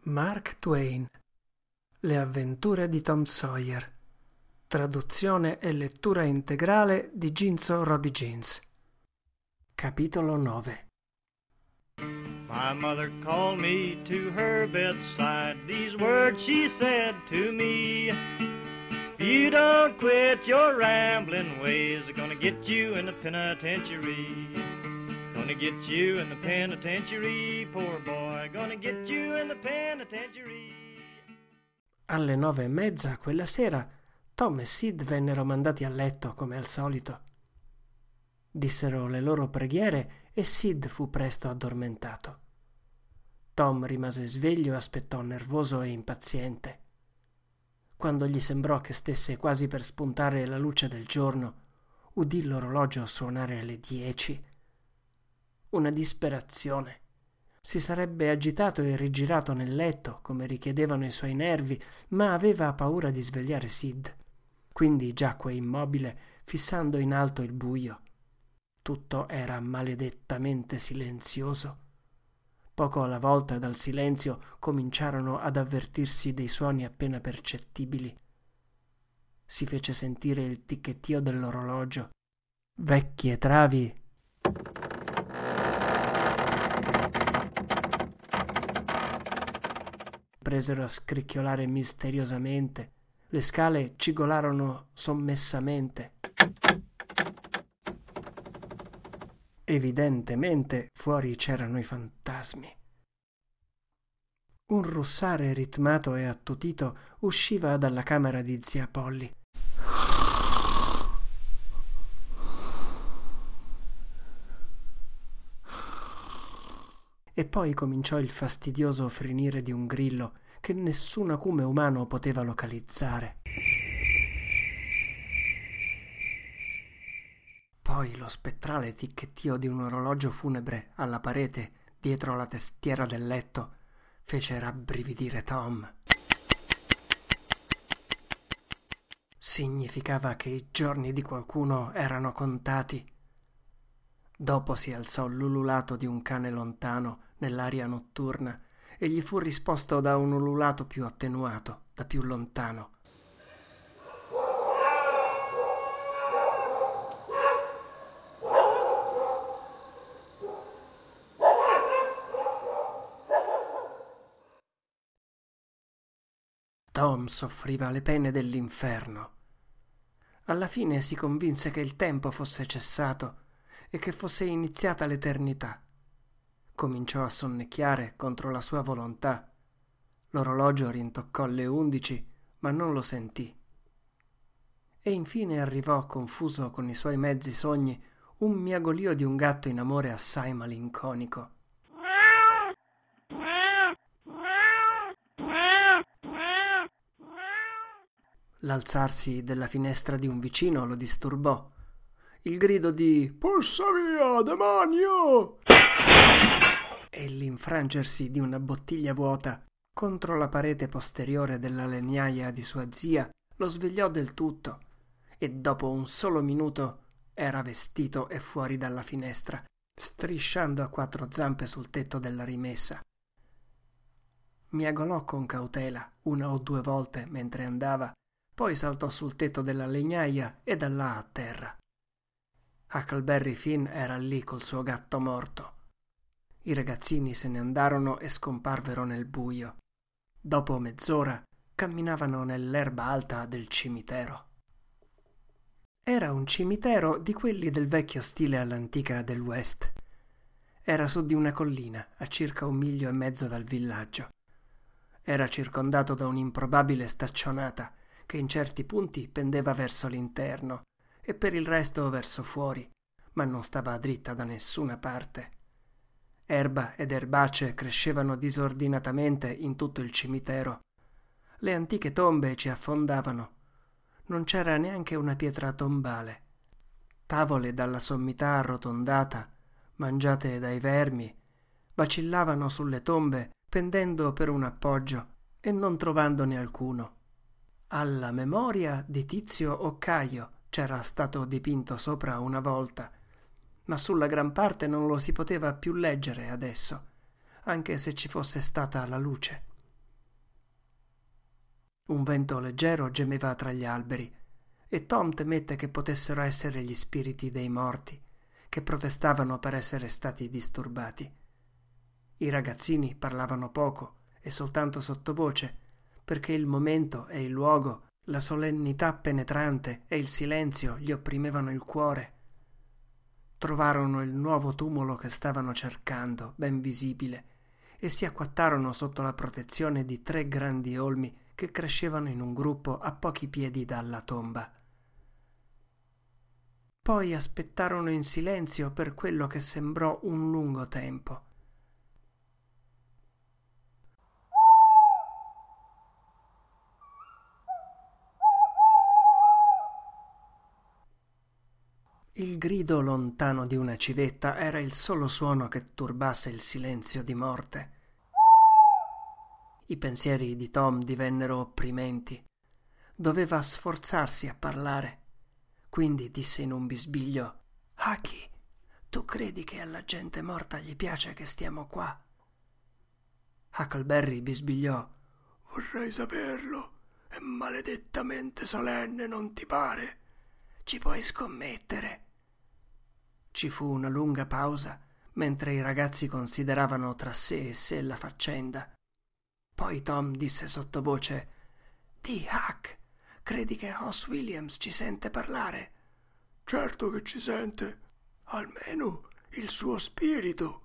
Mark Twain. Le avventure di Tom Sawyer. Traduzione e lettura integrale di Ginzo Robbie Jeans. Capitolo 9. My mother called me to her bedside. These words she said to me: if you don't quit your rambling ways, they're gonna get you in the penitentiary. Gonna get you in the penitentiary, poor boy. Gonna get you in the penitentiary. Alle 9:30 quella sera Tom e Sid vennero mandati a letto come al solito. Dissero le loro preghiere e Sid fu presto addormentato. Tom rimase sveglio e aspettò nervoso e impaziente. Quando gli sembrò che stesse quasi per spuntare la luce del giorno, udì l'orologio suonare le 10. Una disperazione. Si sarebbe agitato e rigirato nel letto, come richiedevano i suoi nervi, ma aveva paura di svegliare Sid. Quindi giacque immobile, fissando in alto il buio. Tutto era maledettamente silenzioso. Poco alla volta dal silenzio cominciarono ad avvertirsi dei suoni appena percettibili. Si fece sentire il ticchettio dell'orologio. Vecchie travi presero a scricchiolare misteriosamente. Le scale cigolarono sommessamente. Evidentemente fuori c'erano i fantasmi. Un russare ritmato e attutito usciva dalla camera di zia Polly. E poi cominciò il fastidioso frinire di un grillo che nessun acume umano poteva localizzare. Poi lo spettrale ticchettio di un orologio funebre alla parete dietro la tastiera del letto fece rabbrividire Tom. Significava che i giorni di qualcuno erano contati. Dopo si alzò l'ululato di un cane lontano nell'aria notturna e gli fu risposto da un ululato più attenuato, da più lontano. Tom soffriva le pene dell'inferno. Alla fine si convinse che il tempo fosse cessato e che fosse iniziata l'eternità. Cominciò a sonnecchiare contro la sua volontà. L'orologio rintoccò le 11, ma non lo sentì. E infine arrivò, confuso con i suoi mezzi sogni, un miagolio di un gatto in amore assai malinconico. L'alzarsi della finestra di un vicino lo disturbò. Il grido di «Passa via, demonio!» e l'infrangersi di una bottiglia vuota contro la parete posteriore della legnaia di sua zia lo svegliò del tutto e dopo un solo minuto era vestito e fuori dalla finestra, strisciando a 4 zampe sul tetto della rimessa. Miagolò con cautela 1 o 2 volte mentre andava, poi saltò sul tetto della legnaia e da là a terra. Huckleberry Finn era lì col suo gatto morto. I ragazzini se ne andarono e scomparvero nel buio. Dopo mezz'ora camminavano nell'erba alta del cimitero. Era un cimitero di quelli del vecchio stile all'antica del West. Era su di una collina a circa 1,5 miglia dal villaggio. Era circondato da un'improbabile staccionata che in certi punti pendeva verso l'interno e per il resto verso fuori, ma non stava dritta da nessuna parte. Erba ed erbacce crescevano disordinatamente in tutto il cimitero. Le antiche tombe ci affondavano. Non c'era neanche una pietra tombale. Tavole dalla sommità arrotondata, mangiate dai vermi, vacillavano sulle tombe pendendo per un appoggio e non trovandone alcuno. Alla memoria di Tizio o Caio c'era stato dipinto sopra una volta, ma sulla gran parte non lo si poteva più leggere adesso, anche se ci fosse stata la luce. Un vento leggero gemeva tra gli alberi e Tom temette che potessero essere gli spiriti dei morti, che protestavano per essere stati disturbati. I ragazzini parlavano poco e soltanto sottovoce, perché il momento e il luogo, la solennità penetrante e il silenzio gli opprimevano il cuore. Trovarono il nuovo tumulo che stavano cercando, ben visibile, e si acquattarono sotto la protezione di 3 grandi olmi che crescevano in un gruppo a pochi piedi dalla tomba. Poi aspettarono in silenzio per quello che sembrò un lungo tempo. Il grido lontano di una civetta era il solo suono che turbasse il silenzio di morte. I pensieri di Tom divennero opprimenti. Doveva sforzarsi a parlare. Quindi disse in un bisbiglio: «Haki, tu credi che alla gente morta gli piace che stiamo qua?» Huckleberry bisbigliò: «Vorrei saperlo. È maledettamente solenne, non ti pare? Ci puoi scommettere». Ci fu una lunga pausa, mentre i ragazzi consideravano tra sé e sé la faccenda. Poi Tom disse sottovoce: «Di, Huck, credi che Hoss Williams ci sente parlare?» «Certo che ci sente, almeno il suo spirito».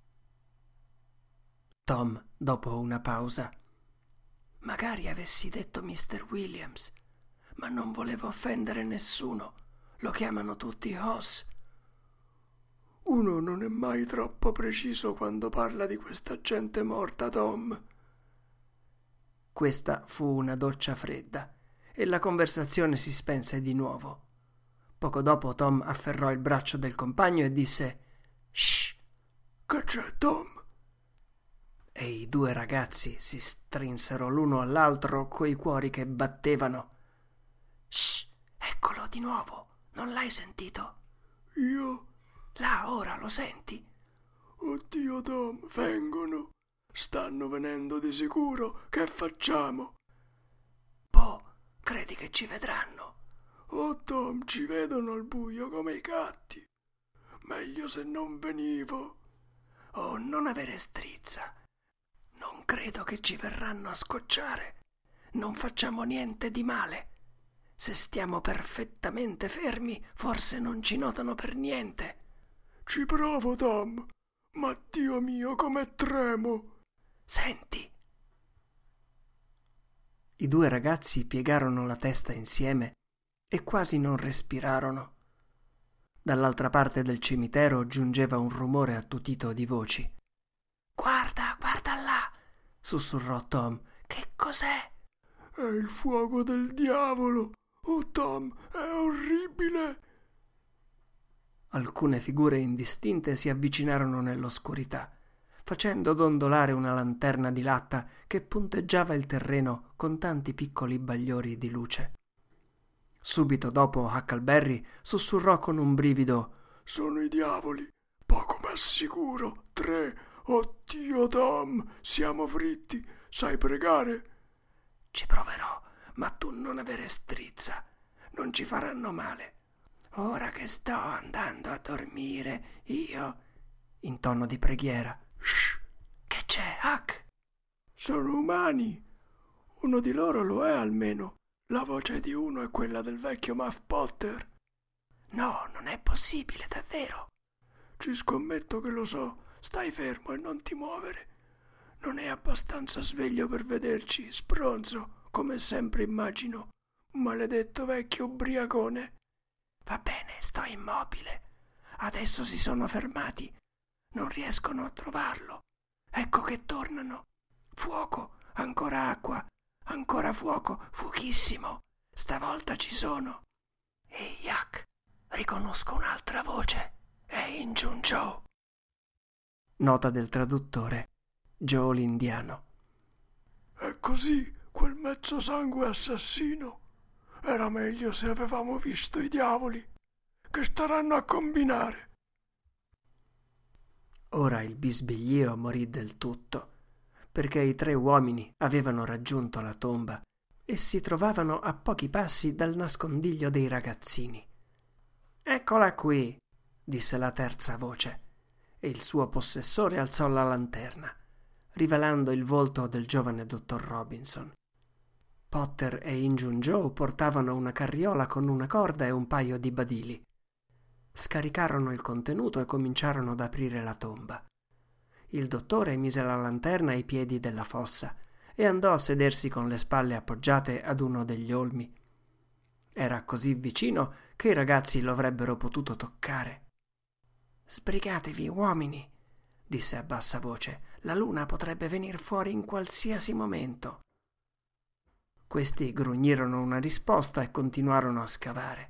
Tom, dopo una pausa: «Magari avessi detto Mr. Williams, ma non volevo offendere nessuno. Lo chiamano tutti Hoss». «Uno non è mai troppo preciso quando parla di questa gente morta, Tom». Questa fu una doccia fredda e la conversazione si spense di nuovo. Poco dopo Tom afferrò il braccio del compagno e disse: «Shh! Che c'è, Tom?» E i 2 ragazzi si strinsero l'uno all'altro coi cuori che battevano. «Shh! Eccolo di nuovo! Non l'hai sentito?» «Io?» «Là, ora lo senti?» «Oddio, Tom, vengono! Stanno venendo di sicuro! Che facciamo?» «Boh, credi che ci vedranno?» «Oh, Tom, ci vedono al buio come i gatti. Meglio se non venivo». «Oh, non avere strizza. Non credo che ci verranno a scocciare. Non facciamo niente di male. Se stiamo perfettamente fermi, forse non ci notano per niente». «Ci provo, Tom, ma Dio mio, come tremo!» «Senti!» I 2 ragazzi piegarono la testa insieme e quasi non respirarono. Dall'altra parte del cimitero giungeva un rumore attutito di voci. «Guarda, guarda là!» sussurrò Tom. «Che cos'è?» «È il fuoco del diavolo! Oh, Tom, è orribile!» Alcune figure indistinte si avvicinarono nell'oscurità, facendo dondolare una lanterna di latta che punteggiava il terreno con tanti piccoli bagliori di luce. Subito dopo Huckleberry sussurrò con un brivido: «Sono i diavoli, poco ma sicuro, 3. Oddio, Tom, siamo fritti. Sai pregare?» «Ci proverò, ma tu non avere strizza. Non ci faranno male. Ora che sto andando a dormire, io...» in tono di preghiera. «Shh! Che c'è, Huck?» «Sono umani. Uno di loro lo è almeno. La voce di uno è quella del vecchio Muff Potter». «No, non è possibile, davvero». «Ci scommetto che lo so. Stai fermo e non ti muovere. Non è abbastanza sveglio per vederci, spronzo, come sempre immagino. Maledetto vecchio ubriacone». «Va bene, sto immobile. Adesso si sono fermati. Non riescono a trovarlo. Ecco che tornano. Fuoco, ancora acqua, ancora fuoco, fuochissimo. Stavolta ci sono. Ehi, Huck, riconosco un'altra voce. È Injun Joe». Nota del traduttore: Joe l'indiano. «È così, quel mezzosangue assassino. Era meglio se avevamo visto i diavoli. Che staranno a combinare?» Ora il bisbiglio morì del tutto, perché i 3 uomini avevano raggiunto la tomba e si trovavano a pochi passi dal nascondiglio dei ragazzini. «Eccola qui», disse la terza voce, e il suo possessore alzò la lanterna, rivelando il volto del giovane dottor Robinson. Potter e Injun Joe portavano una carriola con una corda e un paio di badili. Scaricarono il contenuto e cominciarono ad aprire la tomba. Il dottore mise la lanterna ai piedi della fossa e andò a sedersi con le spalle appoggiate ad uno degli olmi. Era così vicino che i ragazzi lo avrebbero potuto toccare. «Sbrigatevi, uomini», disse a bassa voce. «La luna potrebbe venir fuori in qualsiasi momento». Questi grugnirono una risposta e continuarono a scavare.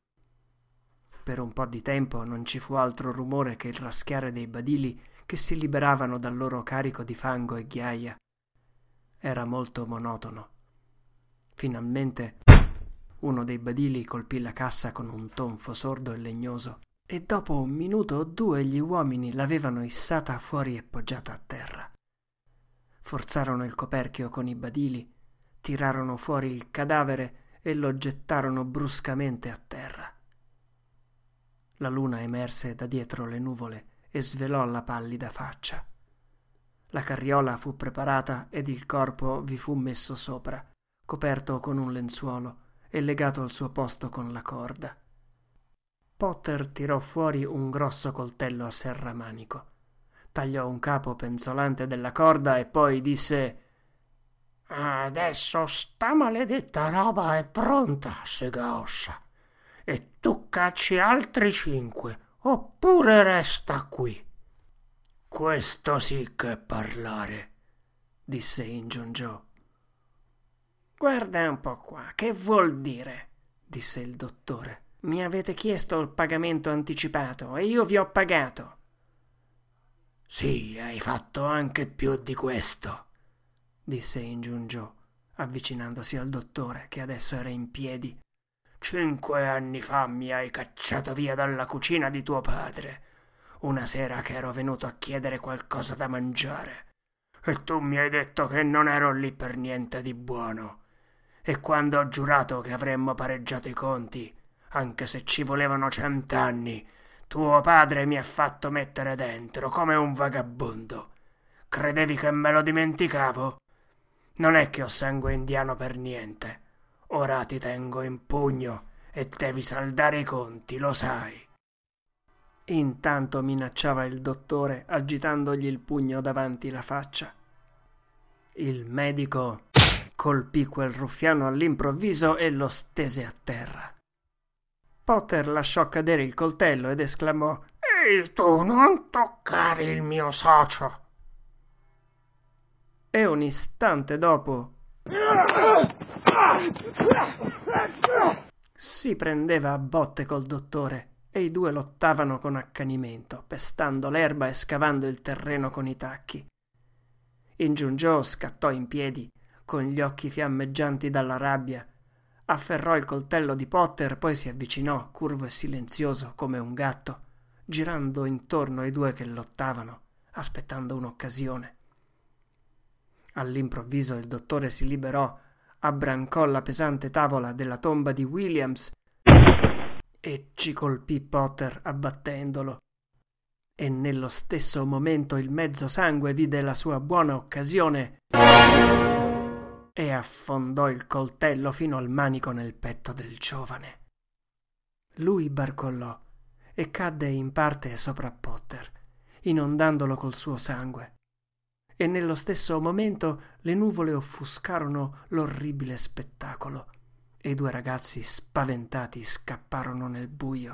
Per un po' di tempo non ci fu altro rumore che il raschiare dei badili che si liberavano dal loro carico di fango e ghiaia. Era molto monotono. Finalmente uno dei badili colpì la cassa con un tonfo sordo e legnoso, e dopo 1 minuto o 2 gli uomini l'avevano issata fuori e poggiata a terra. Forzarono il coperchio con i badili, tirarono fuori il cadavere e lo gettarono bruscamente a terra. La luna emerse da dietro le nuvole e svelò la pallida faccia. La carriola fu preparata ed il corpo vi fu messo sopra, coperto con un lenzuolo e legato al suo posto con la corda. Potter tirò fuori un grosso coltello a serramanico, tagliò un capo penzolante della corda e poi disse: «Adesso sta maledetta roba è pronta, Segaossa, e tu cacci altri 5, oppure resta qui». «Questo sì che è parlare», disse Injun Joe. «Guarda un po' qua, che vuol dire?» disse il dottore. «Mi avete chiesto il pagamento anticipato e io vi ho pagato». «Sì, hai fatto anche più di questo», disse Injun Joe, avvicinandosi al dottore, che adesso era in piedi. 5 anni fa mi hai cacciato via dalla cucina di tuo padre, una sera che ero venuto a chiedere qualcosa da mangiare, e tu mi hai detto che non ero lì per niente di buono. E quando ho giurato che avremmo pareggiato i conti, anche se ci volevano 100 anni, tuo padre mi ha fatto mettere dentro come un vagabondo. Credevi che me lo dimenticavo? Non è che ho sangue indiano per niente. Ora ti tengo in pugno e devi saldare i conti, lo sai». Intanto minacciava il dottore, agitandogli il pugno davanti la faccia. Il medico colpì quel ruffiano all'improvviso e lo stese a terra. Potter lasciò cadere il coltello ed esclamò: «Ehi tu, non toccare il mio socio!» E un istante dopo si prendeva a botte col dottore e i due lottavano con accanimento, pestando l'erba e scavando il terreno con i tacchi. Injun Joe scattò in piedi, con gli occhi fiammeggianti dalla rabbia, afferrò il coltello di Potter, poi si avvicinò, curvo e silenzioso come un gatto, girando intorno ai due che lottavano, aspettando un'occasione. All'improvviso il dottore si liberò, abbrancò la pesante tavola della tomba di Williams e ci colpì Potter abbattendolo. E nello stesso momento il mezzosangue vide la sua buona occasione e affondò il coltello fino al manico nel petto del giovane. Lui barcollò e cadde in parte sopra Potter, inondandolo col suo sangue. E nello stesso momento le nuvole offuscarono l'orribile spettacolo e i due ragazzi spaventati scapparono nel buio.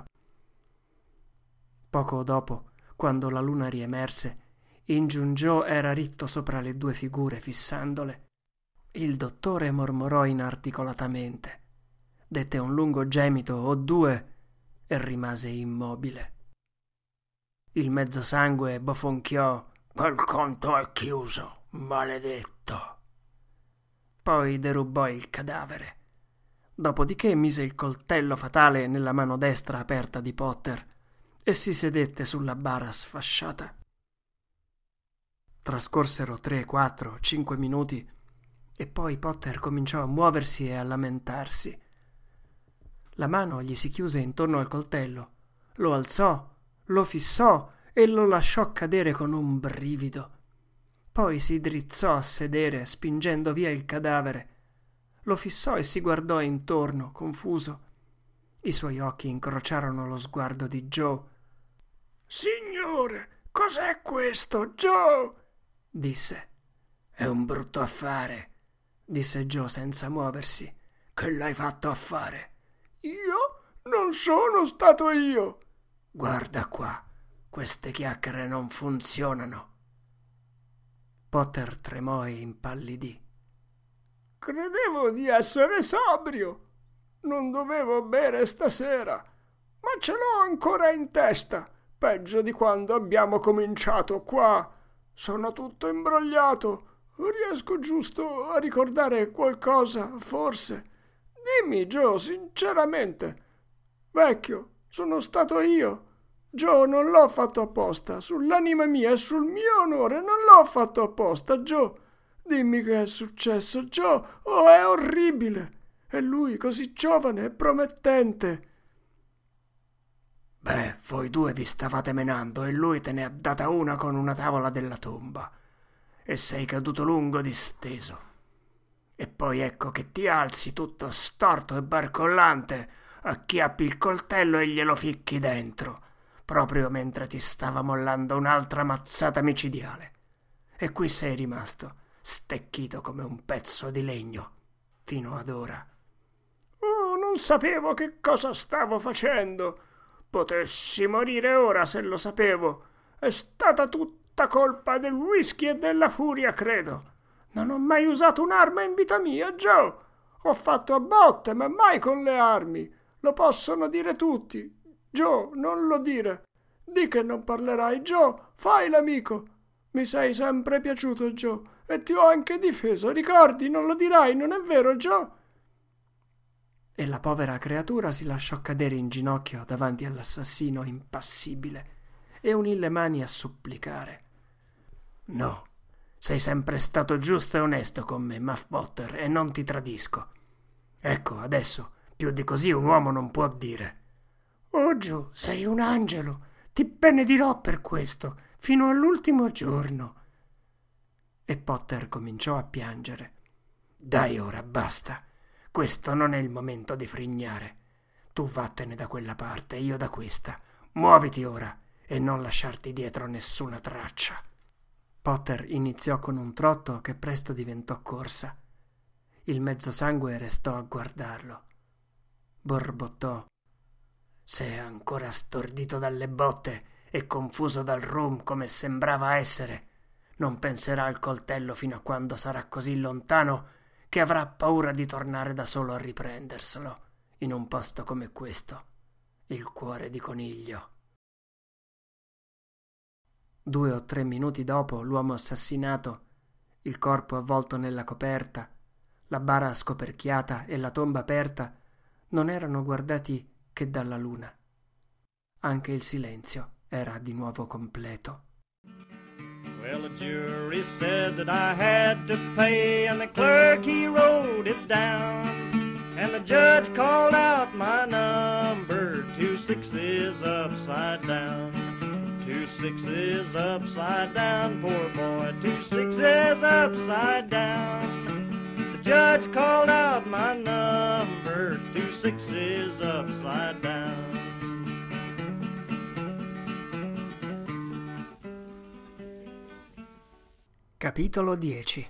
Poco dopo, quando la luna riemerse, Injun Joe era ritto sopra le due figure fissandole. Il dottore mormorò inarticolatamente, dette un lungo gemito o 2 e rimase immobile. Il mezzosangue bofonchiò: «Quel conto è chiuso, maledetto». Poi derubò il cadavere. Dopodiché mise il coltello fatale nella mano destra aperta di Potter e si sedette sulla bara sfasciata. Trascorsero 3, 4, 5 minuti E poi Potter cominciò a muoversi e a lamentarsi. La mano gli si chiuse intorno al coltello, lo alzò, lo fissò e lo lasciò cadere con un brivido. Poi si drizzò a sedere, spingendo via il cadavere. Lo fissò e si guardò intorno, confuso. I suoi occhi incrociarono lo sguardo di Joe. «Signore, cos'è questo, Joe?» disse. «È un brutto affare», disse Joe senza muoversi. «Che l'hai fatto a fare?» «Io? Non sono stato io!» «Guarda qua, queste chiacchiere non funzionano». Potter tremò e impallidì. «Credevo di essere sobrio. Non dovevo bere stasera, ma ce l'ho ancora in testa, peggio di quando abbiamo cominciato qua. Sono tutto imbrogliato. Riesco giusto a ricordare qualcosa, forse. Dimmi, Joe, sinceramente. Vecchio, sono stato io. Joe, non l'ho fatto apposta. Sull'anima mia e sul mio onore non l'ho fatto apposta, Joe. Dimmi che è successo, Joe. Oh, è orribile. E lui così giovane e promettente». «Beh, voi due vi stavate menando e lui te ne ha data una con una tavola della tomba. E sei caduto lungo disteso. E poi ecco che ti alzi tutto storto e barcollante, acchiappi il coltello e glielo ficchi dentro, proprio mentre ti stava mollando un'altra mazzata micidiale. E qui sei rimasto, stecchito come un pezzo di legno, fino ad ora». «Oh, non sapevo che cosa stavo facendo. Potessi morire ora se lo sapevo. È stata tutta colpa del whisky e della furia, credo. Non ho mai usato un'arma in vita mia, Joe. Ho fatto a botte, ma mai con le armi. Lo possono dire tutti. Joe, non lo dire. Di che non parlerai, Joe. Fai l'amico. Mi sei sempre piaciuto, Joe, e ti ho anche difeso. Ricordi, non lo dirai, non è vero, Joe?» E la povera creatura si lasciò cadere in ginocchio davanti all'assassino impassibile e unì le mani a supplicare. «No, sei sempre stato giusto e onesto con me, Muff Potter, e non ti tradisco. Ecco, adesso, più di così un uomo non può dire». «Oh, Joe, sei un angelo. Ti benedirò per questo, fino all'ultimo giorno». E Potter cominciò a piangere. «Dai ora, basta. Questo non è il momento di frignare. Tu vattene da quella parte, io da questa. Muoviti ora e non lasciarti dietro nessuna traccia». Potter iniziò con un trotto che presto diventò corsa. Il mezzosangue restò a guardarlo. Borbottò. «Se è ancora stordito dalle botte e confuso dal rum come sembrava essere, non penserà al coltello fino a quando sarà così lontano che avrà paura di tornare da solo a riprenderselo, in un posto come questo, il cuore di coniglio». 2 o 3 minuti dopo l'uomo assassinato, il corpo avvolto nella coperta, la bara scoperchiata e la tomba aperta non erano guardati che dalla luna. Anche il silenzio era di nuovo completo. Well, the jury said that I had to pay, and the clerk, he wrote it down. And the judge called out my number, 2 6s upside down. 2 6s upside down, poor boy, 2 6s upside down. The judge called out my number, 2 6s upside down. Capitolo 10.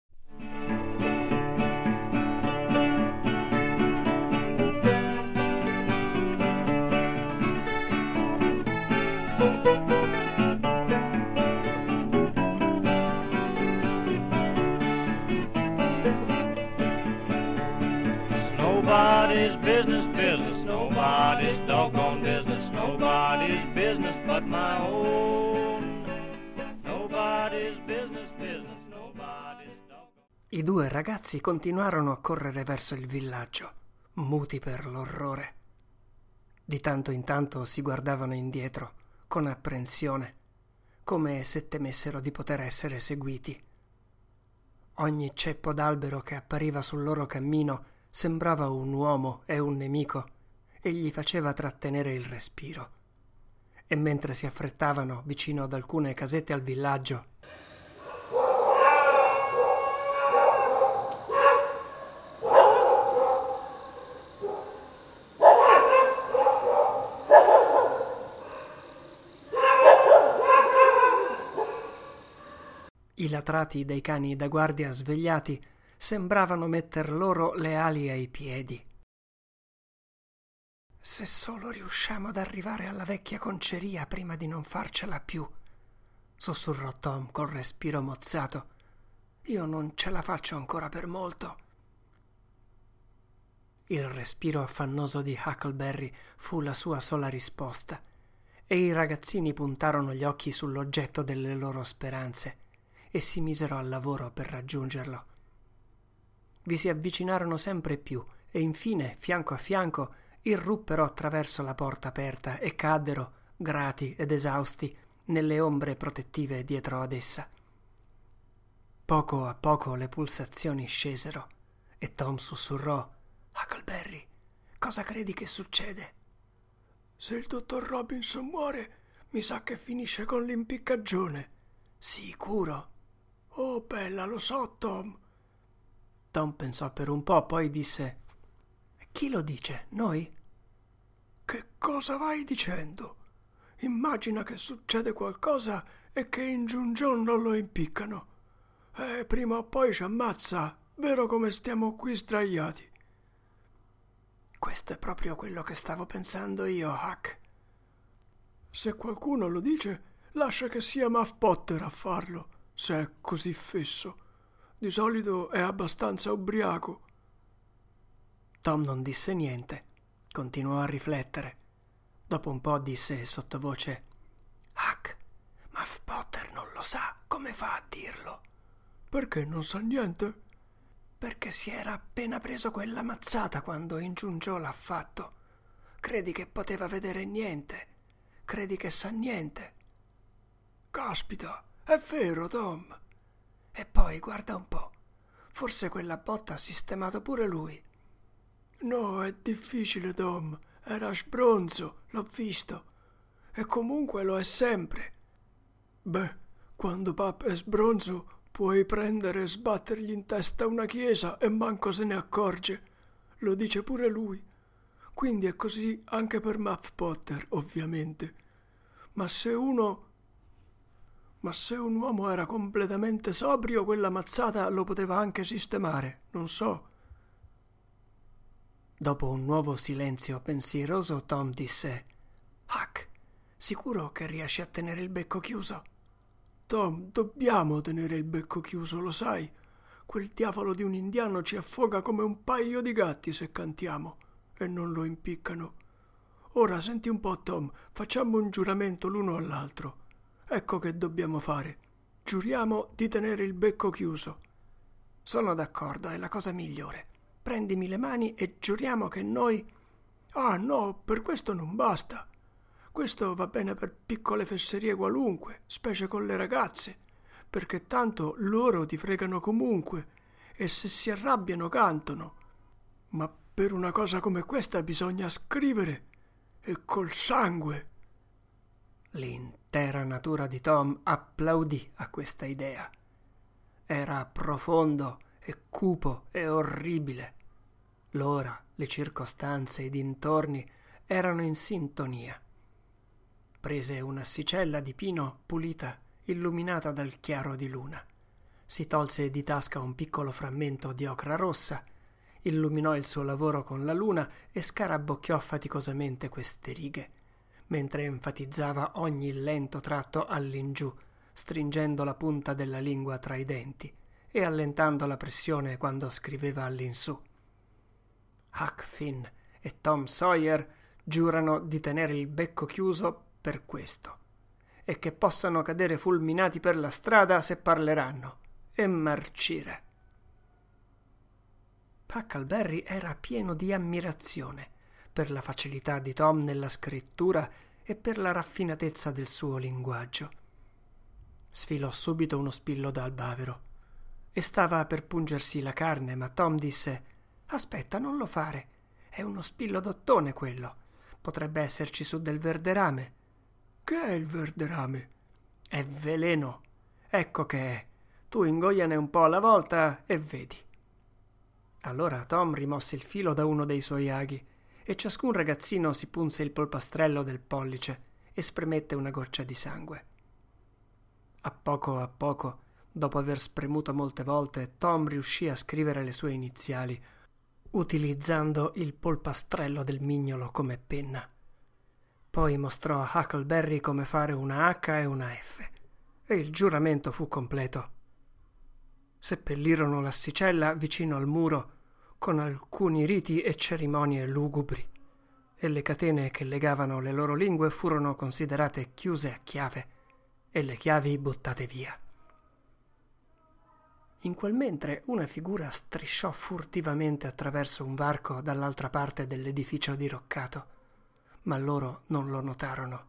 Nobody's business, nobody's doggone business, nobody's business but my own. Nobody's business, nobody's doggone. I 2 ragazzi continuarono a correre verso il villaggio, muti per l'orrore. Di tanto in tanto si guardavano indietro, con apprensione, come se temessero di poter essere seguiti. Ogni ceppo d'albero che appariva sul loro cammino sembrava un uomo e un nemico e gli faceva trattenere il respiro. E mentre si affrettavano vicino ad alcune casette al villaggio, i latrati dei cani da guardia svegliati sembravano metter loro le ali ai piedi. «Se solo riusciamo ad arrivare alla vecchia conceria prima di non farcela più», sussurrò Tom col respiro mozzato. «Io non ce la faccio ancora per molto». Il respiro affannoso di Huckleberry fu la sua sola risposta, e i ragazzini puntarono gli occhi sull'oggetto delle loro speranze e si misero al lavoro per raggiungerlo. Vi si avvicinarono sempre più e infine, fianco a fianco, irruppero attraverso la porta aperta e caddero, grati ed esausti, nelle ombre protettive dietro ad essa. Poco a poco le pulsazioni scesero e Tom sussurrò: «Huckleberry, cosa credi che succede?» «Se il dottor Robinson muore, mi sa che finisce con l'impiccagione». «Sicuro?» «Oh, bella, lo so, Tom». Tom pensò per un po', poi disse: «Chi lo dice? Noi?» «Che cosa vai dicendo? Immagina che succede qualcosa e che in Giun Giun non lo impiccano. Prima o poi ci ammazza, vero come stiamo qui sdraiati». «Questo è proprio quello che stavo pensando io, Huck». «Se qualcuno lo dice, lascia che sia Muff Potter a farlo, se è così fesso. Di solito è abbastanza ubriaco». Tom non disse niente, continuò a riflettere. Dopo un po' disse sottovoce: «Huck, Muff Potter non lo sa, come fa a dirlo?» «Perché non sa niente?» «Perché si era appena preso quella mazzata quando in Giungio l'ha fatto. Credi che poteva vedere niente? Credi che sa niente?» «Caspita, è vero, Tom». «E poi guarda un po', forse quella botta ha sistemato pure lui». «No, è difficile, Tom, era sbronzo, l'ho visto, e comunque lo è sempre». «Beh, quando Pap è sbronzo puoi prendere e sbattergli in testa una chiesa e manco se ne accorge, lo dice pure lui. Quindi è così anche per Muff Potter, ovviamente. Ma se un uomo era completamente sobrio, quella mazzata lo poteva anche sistemare, non so». Dopo un nuovo silenzio pensieroso, Tom disse: «Huck, sicuro che riesci a tenere il becco chiuso?» «Tom, dobbiamo tenere il becco chiuso, lo sai. Quel diavolo di un indiano ci affoga come un paio di gatti se cantiamo, e non lo impiccano. Ora senti un po', Tom, facciamo un giuramento l'uno all'altro. Ecco che dobbiamo fare. Giuriamo di tenere il becco chiuso». «Sono d'accordo, è la cosa migliore. Prendimi le mani e giuriamo che noi...» «Ah, no, per questo non basta. Questo va bene per piccole fesserie qualunque, specie con le ragazze, perché tanto loro ti fregano comunque e se si arrabbiano cantano. Ma per una cosa come questa bisogna scrivere, e col sangue». L'intera natura di Tom applaudì a questa idea. Era profondo e cupo e orribile. L'ora, le circostanze, i dintorni erano in sintonia. Prese un'assicella di pino pulita, illuminata dal chiaro di luna. Si tolse di tasca un piccolo frammento di ocra rossa, illuminò il suo lavoro con la luna e scarabocchiò faticosamente queste righe, mentre enfatizzava ogni lento tratto all'ingiù, stringendo la punta della lingua tra i denti e allentando la pressione quando scriveva all'insù. Huck Finn e Tom Sawyer giurano di tenere il becco chiuso per questo, e che possano cadere fulminati per la strada se parleranno, e marcire. Huckleberry era pieno di ammirazione per la facilità di Tom nella scrittura e per la raffinatezza del suo linguaggio. Sfilò subito uno spillo dal bavero. e stava per pungersi la carne, ma Tom disse: «Aspetta, non lo fare. È uno spillo d'ottone quello. Potrebbe esserci su del verderame». «Che è il verderame?» «È veleno. Ecco che è. Tu ingoiane un po' alla volta e vedi». Allora Tom rimosse il filo da uno dei suoi aghi e ciascun ragazzino si punse il polpastrello del pollice e spremette una goccia di sangue. A poco, dopo aver spremuto molte volte, Tom riuscì a scrivere le sue iniziali, utilizzando il polpastrello del mignolo come penna. Poi mostrò a Huckleberry come fare una H e una F, e il giuramento fu completo. Seppellirono l'assicella vicino al muro, con alcuni riti e cerimonie lugubri, e le catene che legavano le loro lingue furono considerate chiuse a chiave e le chiavi buttate via. In quel mentre una figura strisciò furtivamente attraverso un varco dall'altra parte dell'edificio diroccato, ma loro non lo notarono.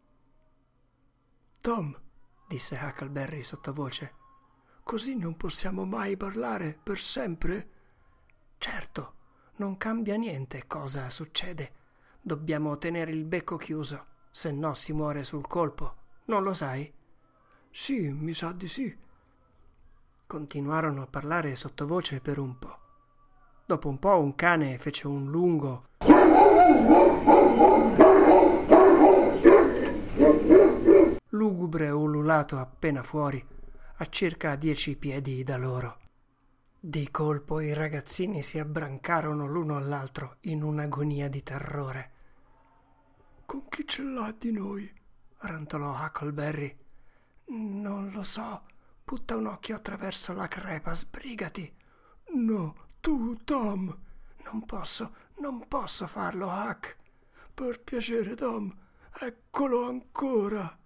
«Tom», disse Huckleberry sottovoce, «così non possiamo mai parlare per sempre?» «Certo, non cambia niente cosa succede. Dobbiamo tenere il becco chiuso, se no si muore sul colpo. Non lo sai?» «Sì, mi sa di sì». Continuarono a parlare sottovoce per un po'. Dopo un po' un cane fece un lungo lugubre ululato appena fuori, a circa 10 piedi da loro. Di colpo i ragazzini si abbrancarono l'uno all'altro in un'agonia di terrore. «Con chi ce l'ha di noi?» rantolò Huckleberry. «Non lo so. Butta un occhio attraverso la crepa, sbrigati». «No, tu, Tom». Non posso farlo, Huck». «Per piacere, Tom, eccolo ancora».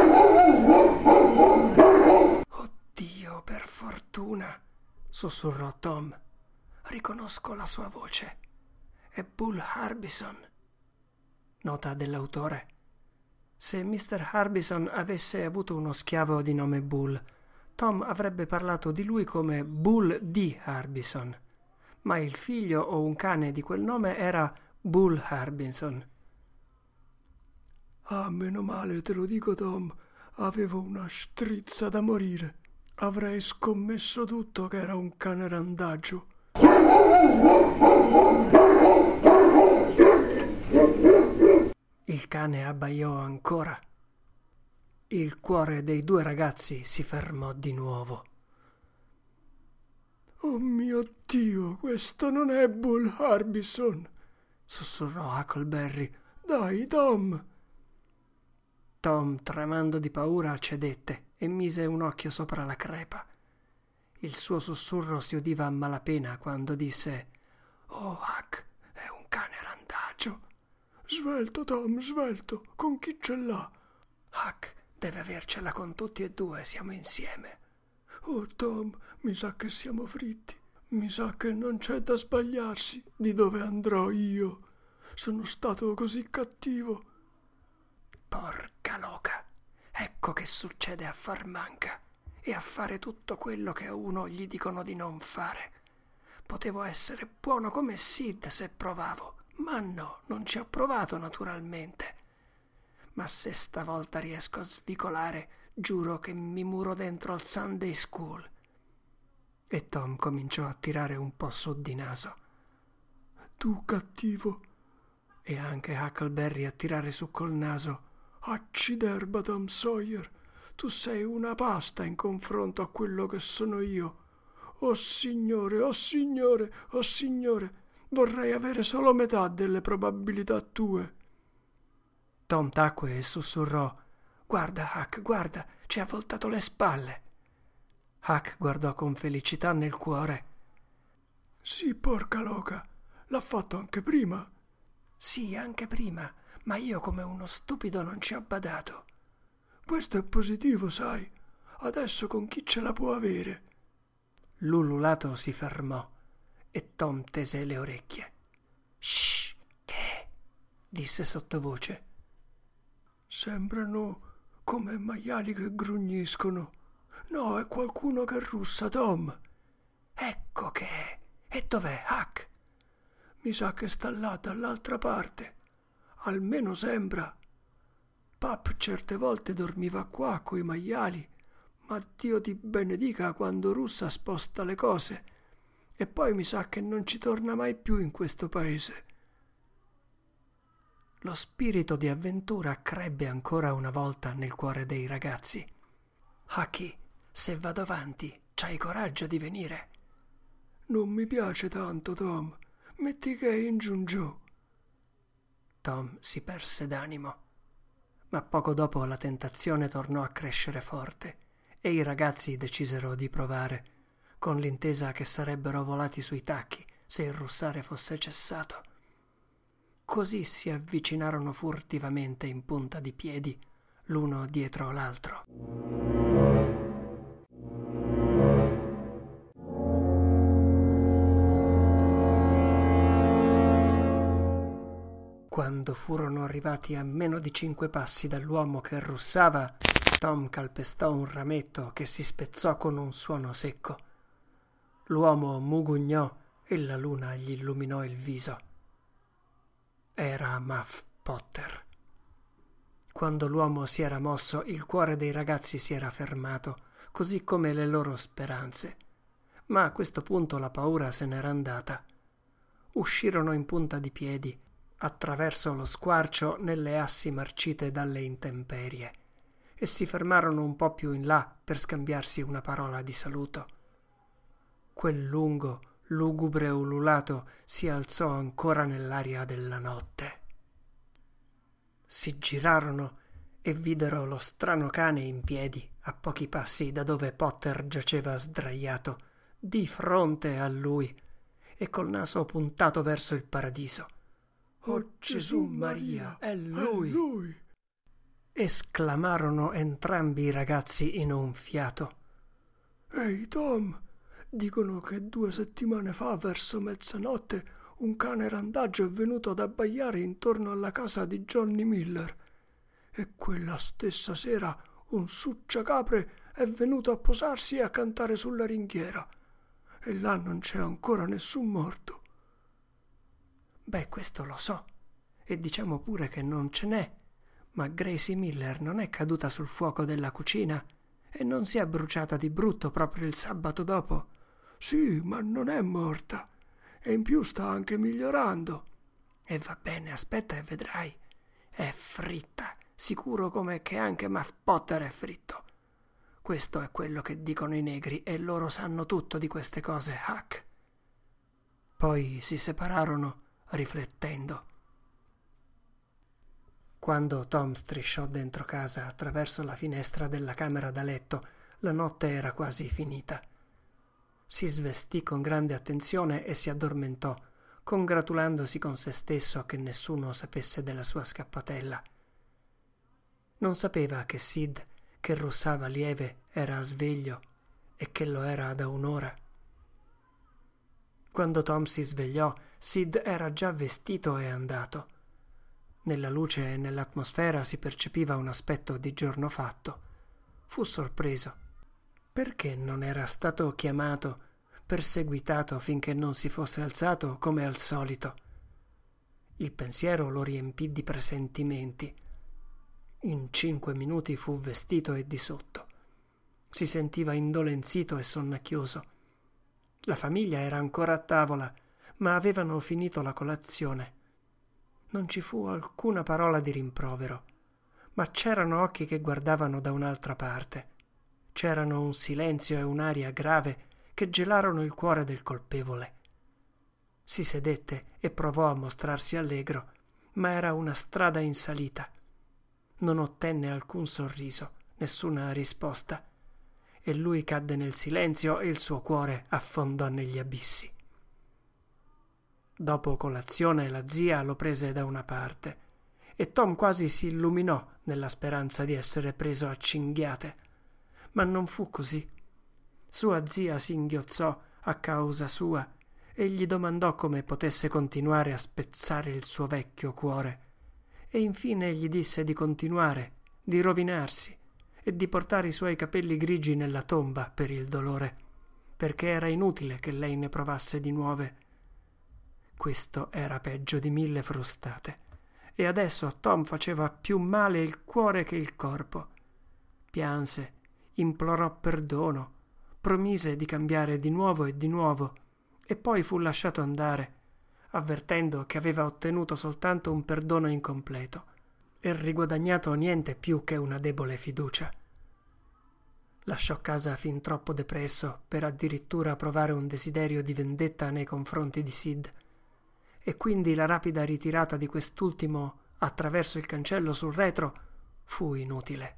«Oddio, per fortuna», sussurrò Tom. «Riconosco la sua voce. È Bull Harbison». Nota dell'autore: se Mr. Harbison avesse avuto uno schiavo di nome Bull, Tom avrebbe parlato di lui come Bull D. Harbison, ma il figlio o un cane di quel nome era Bull Harbison. «Ah, meno male, te lo dico, Tom. Avevo una strizza da morire. Avrei scommesso tutto che era un cane randagio». Il cane abbaiò ancora. Il cuore dei due ragazzi si fermò di nuovo. «Oh mio Dio, questo non è Bull Harbison», sussurrò Huckleberry. «Dai, Tom». Tom, tremando di paura, cedette e mise un occhio sopra la crepa. Il suo sussurro si udiva a malapena quando disse: «Oh, Huck, è un cane randagio». «Svelto, Tom, svelto. Con chi ce l'ha?» «Huck deve avercela con tutti e due, siamo insieme». «Oh, Tom, mi sa che siamo fritti. Mi sa che non c'è da sbagliarsi di dove andrò io. Sono stato così cattivo». «Porca loca, ecco che succede a far manca e a fare tutto quello che a uno gli dicono di non fare. Potevo essere buono come Sid se provavo, ma no, non ci ho provato naturalmente. Ma se stavolta riesco a svicolare, giuro che mi muro dentro al Sunday School». E Tom cominciò a tirare un po' su di naso. «Tu cattivo». E anche Huckleberry a tirare su col naso. «Acciderba, Tom Sawyer, tu sei una pasta in confronto a quello che sono io. Oh signore, oh signore, oh signore, vorrei avere solo metà delle probabilità tue». Tom tacque e sussurrò: «Guarda, Huck, guarda, ci ha voltato le spalle». Huck guardò con felicità nel cuore. «Sì, porca loca, l'ha fatto anche prima». «Sì, anche prima, ma io come uno stupido non ci ho badato». «Questo è positivo, sai. Adesso con chi ce la può avere?» L'ululato si fermò e Tom tese le orecchie. «Shh, che?» disse sottovoce. «Sembrano come maiali che grugniscono. No, è qualcuno che russa, Tom. Ecco che è. E dov'è, Huck? Mi sa che sta là dall'altra parte. Almeno sembra. Pap certe volte dormiva qua coi maiali, ma Dio ti benedica quando Russa sposta le cose. E poi mi sa che non ci torna mai più in questo paese. Lo spirito di avventura crebbe ancora una volta nel cuore dei ragazzi. Hucky, se vado avanti, c'hai coraggio di venire? Non mi piace tanto, Tom. Metti che è in giù. Tom si perse d'animo, ma poco dopo la tentazione tornò a crescere forte e i ragazzi decisero di provare, con l'intesa che sarebbero volati sui tacchi se il russare fosse cessato. Così si avvicinarono furtivamente in punta di piedi, l'uno dietro l'altro. Quando furono arrivati a meno di 5 passi dall'uomo che russava, Tom calpestò un rametto che si spezzò con un suono secco. L'uomo mugugnò e la luna gli illuminò il viso. Era Muff Potter. Quando l'uomo si era mosso, il cuore dei ragazzi si era fermato, così come le loro speranze. Ma a questo punto la paura se n'era andata. Uscirono in punta di piedi, attraverso lo squarcio nelle assi marcite dalle intemperie, e si fermarono un po' più in là per scambiarsi una parola di saluto. Quel lungo, lugubre ululato si alzò ancora nell'aria della notte. Si girarono e videro lo strano cane in piedi a pochi passi da dove Potter giaceva sdraiato di fronte a lui e col naso puntato verso il paradiso. «Oh Gesù Maria, è lui!» È lui! Esclamarono entrambi i ragazzi in un fiato. «Ehi Tom, dicono che 2 settimane fa, verso mezzanotte, un cane randagio è venuto ad abbaiare intorno alla casa di Johnny Miller. E quella stessa sera un succiacapre è venuto a posarsi e a cantare sulla ringhiera. E là non c'è ancora nessun morto.» «Beh, questo lo so, e diciamo pure che non ce n'è, ma Gracie Miller non è caduta sul fuoco della cucina e non si è bruciata di brutto proprio il sabato dopo?» «Sì, ma non è morta, e in più sta anche migliorando.» «E va bene, aspetta e vedrai. È fritta, sicuro come che anche Muff Potter è fritto. Questo è quello che dicono i negri e loro sanno tutto di queste cose, Huck.» Poi si separarono, riflettendo. Quando Tom strisciò dentro casa attraverso la finestra della camera da letto, la notte era quasi finita. Si svestì con grande attenzione e si addormentò, congratulandosi con se stesso che nessuno sapesse della sua scappatella. Non sapeva che Sid, che russava lieve, era sveglio e che lo era da un'ora. Quando Tom si svegliò, Sid era già vestito e andato. Nella luce e nell'atmosfera si percepiva un aspetto di giorno fatto. Fu sorpreso. Perché non era stato chiamato, perseguitato finché non si fosse alzato come al solito? Il pensiero lo riempì di presentimenti. In 5 minuti fu vestito e di sotto. Si sentiva indolenzito e sonnacchioso. La famiglia era ancora a tavola, ma avevano finito la colazione. Non ci fu alcuna parola di rimprovero, ma c'erano occhi che guardavano da un'altra parte. C'erano un silenzio e un'aria grave che gelarono il cuore del colpevole. Si sedette e provò a mostrarsi allegro, ma era una strada in salita. Non ottenne alcun sorriso, nessuna risposta, e lui cadde nel silenzio e il suo cuore affondò negli abissi. Dopo colazione la zia lo prese da una parte e Tom quasi si illuminò nella speranza di essere preso a cinghiate. Ma non fu così. Sua zia si inghiozzò a causa sua e gli domandò come potesse continuare a spezzare il suo vecchio cuore, e infine gli disse di continuare, di rovinarsi e di portare i suoi capelli grigi nella tomba per il dolore, perché era inutile che lei ne provasse di nuove. Questo era peggio di 1000 frustate, e adesso a Tom faceva più male il cuore che il corpo. Pianse, implorò perdono, promise di cambiare di nuovo, e poi fu lasciato andare, avvertendo che aveva ottenuto soltanto un perdono incompleto e riguadagnato niente più che una debole fiducia. Lasciò casa fin troppo depresso per addirittura provare un desiderio di vendetta nei confronti di Sid, e quindi la rapida ritirata di quest'ultimo attraverso il cancello sul retro fu inutile.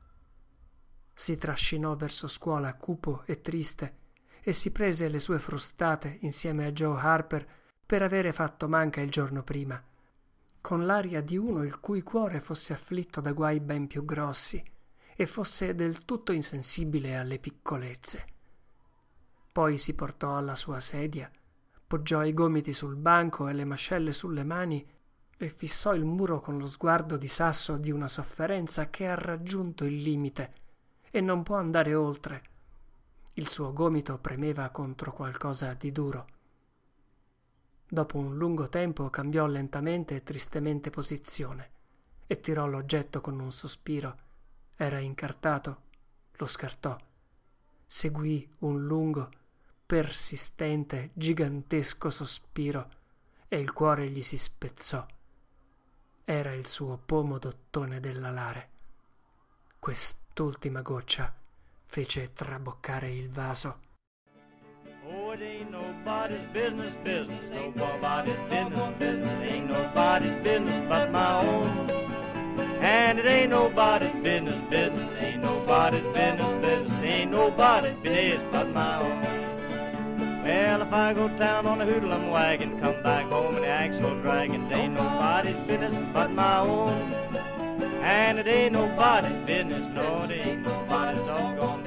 Si trascinò verso scuola cupo e triste e si prese le sue frustate insieme a Joe Harper per avere fatto manca il giorno prima, con l'aria di uno il cui cuore fosse afflitto da guai ben più grossi e fosse del tutto insensibile alle piccolezze. Poi si portò alla sua sedia, poggiò i gomiti sul banco e le mascelle sulle mani e fissò il muro con lo sguardo di sasso di una sofferenza che ha raggiunto il limite e non può andare oltre. Il suo gomito premeva contro qualcosa di duro. Dopo un lungo tempo cambiò lentamente e tristemente posizione e tirò l'oggetto con un sospiro. Era incartato, lo scartò. Seguì un lungo, persistente, gigantesco sospiro e il cuore gli si spezzò. Era il suo pomo d'ottone dell'alare. Quest'ultima goccia fece traboccare il vaso. Oh, it ain't nobody's business, nobody's business, ain't nobody's business but my own. And it ain't nobody's business, ain't nobody's business, ain't nobody's business but my own. Well, if I go down on a hoodlum wagon, come back home in the axle dragon, it ain't nobody's business but my own. And it ain't nobody's business, no, it ain't nobody's doggone